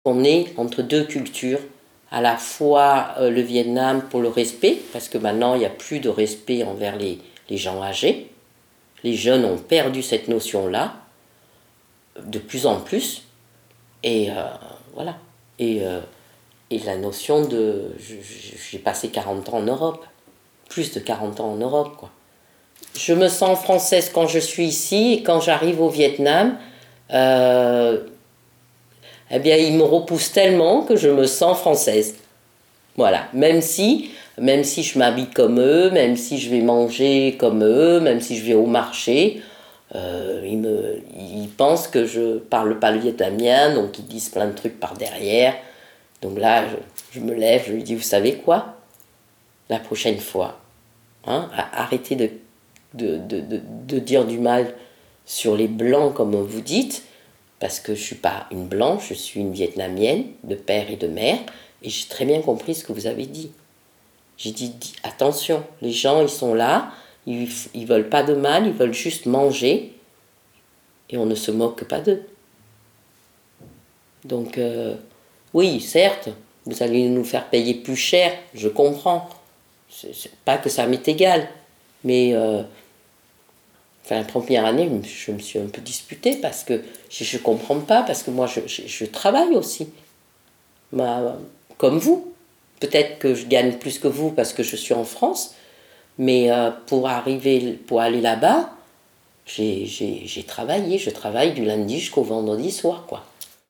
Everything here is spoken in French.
On est entre deux cultures, à la fois le Vietnam pour le respect, parce que maintenant il n'y a plus de respect envers les gens âgés. Les jeunes ont perdu cette notion-là, de plus en plus. Et voilà. Et la notion de... J'ai passé 40 ans en Europe, plus de 40 ans en Europe, quoi. Je me sens française quand je suis ici, et quand j'arrive au Vietnam, eh bien, ils me repoussent tellement que je me sens française. Voilà. Même si je m'habille comme eux, même si je vais manger comme eux, même si je vais au marché, ils pensent que je parle pas le vietnamien, donc ils disent plein de trucs par derrière. Donc là, je me lève, je lui dis, vous savez quoi? La prochaine fois, hein, arrêtez de dire du mal sur les blancs comme vous dites, parce que je ne suis pas une blanche, je suis une vietnamienne de père et de mère, et j'ai très bien compris ce que vous avez dit. J'ai dit, attention, les gens ils sont là, ils veulent pas de mal, ils veulent juste manger, et on ne se moque pas d'eux. Donc oui, certes, vous allez nous faire payer plus cher, je comprends. C'est pas que ça m'est égal, mais la première année, je me suis un peu disputée parce que je ne comprends pas, parce que moi je travaille aussi, comme vous. Peut-être que je gagne plus que vous parce que je suis en France, mais pour aller là-bas, j'ai travaillé, je travaille du lundi jusqu'au vendredi soir, quoi.